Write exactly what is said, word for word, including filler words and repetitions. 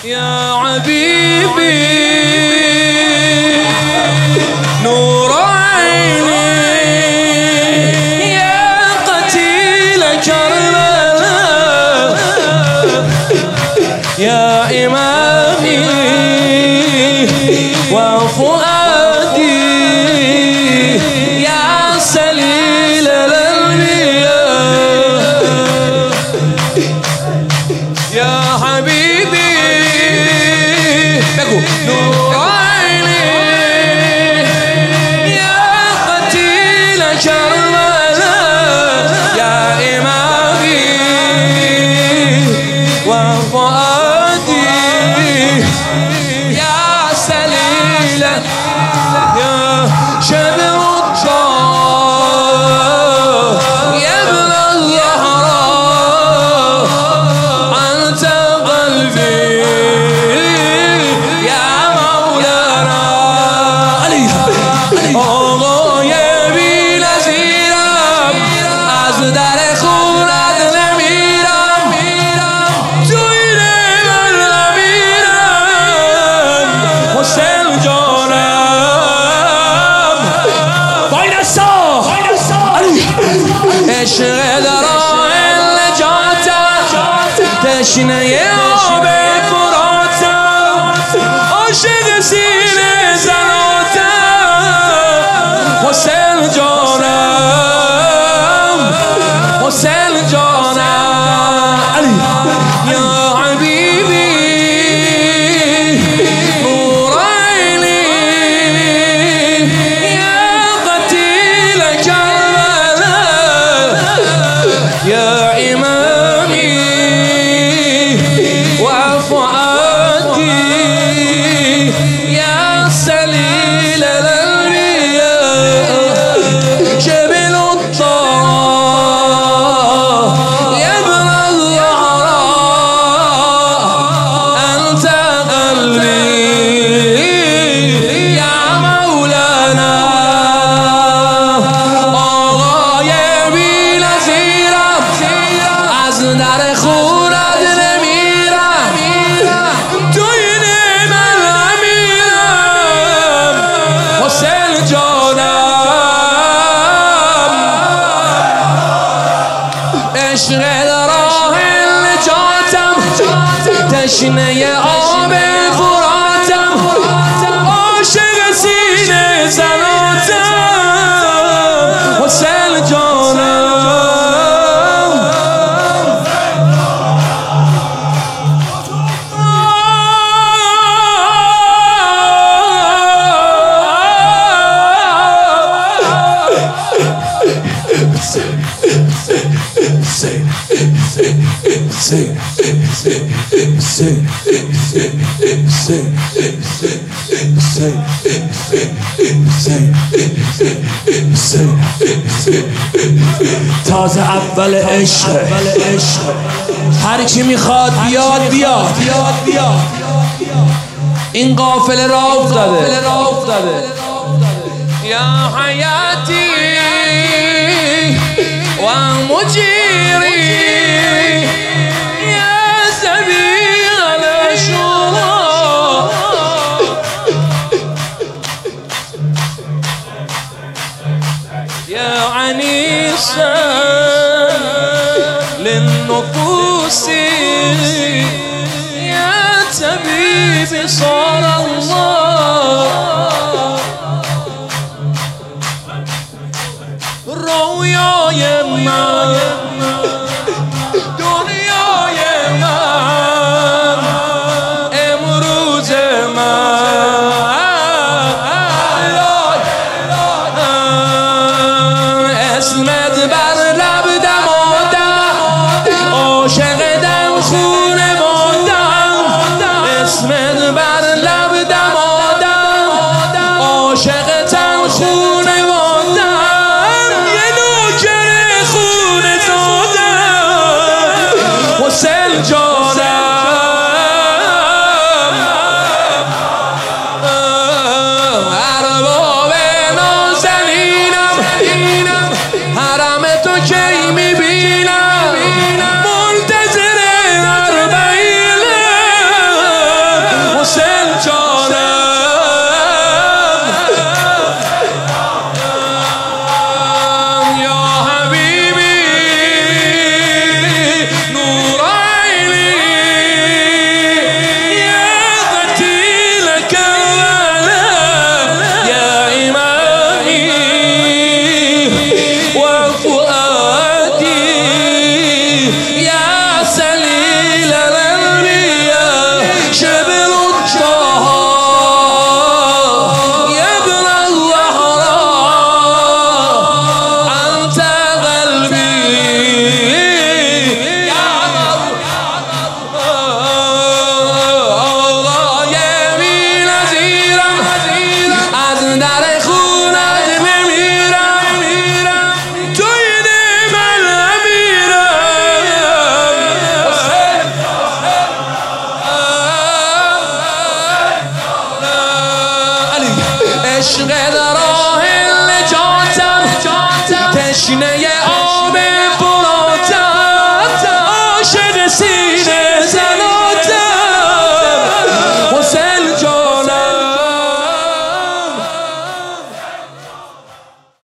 يا حبيبي نور عيني يا قتيل كربلاء يا إمامي وفؤادي يا سليل الأنبياء يا حبيبي نور عيني يا قتيل كربلاء يا إمامي وفؤادي يا سليل يا شبر الطاق يا ابن الزهراء أنت قلبي يا مولانا علي آقا یه بی نظیرم از در خونت نمیرم تو این من نمیرم حسین جانم وای نسا عشق در آه نجاتم تشنه آب فراتم عاشق سینه زناتم حسین جانم حسین جانم علی یا حبیبی نور عینی یا قتیل کربلاء یا امامی وفؤادی یا سلیل الانبیاء جبل الطاق یا ابن الزهراء انت قلبی یا مولانا آقای بی نظیرم از در خونت نمیرم تو این من نمیرم حسین جانم عشق در راه نجاتم تشنه آب فراتم عاشق سینه زناتم حسین جانم تازه اول عشق هر کی میخواد بیاد بیاد این قافله را افتاده یا حیاتی و مجیری یا سبیل الشورى يا عنيسا للنفوس يا طبيب صار الله رویای من دنیای من امروز من اسمت بر لب دمادم عاشق دم خون مادم اسمت بر لب دمادم عشق در راه نجاتم تشنه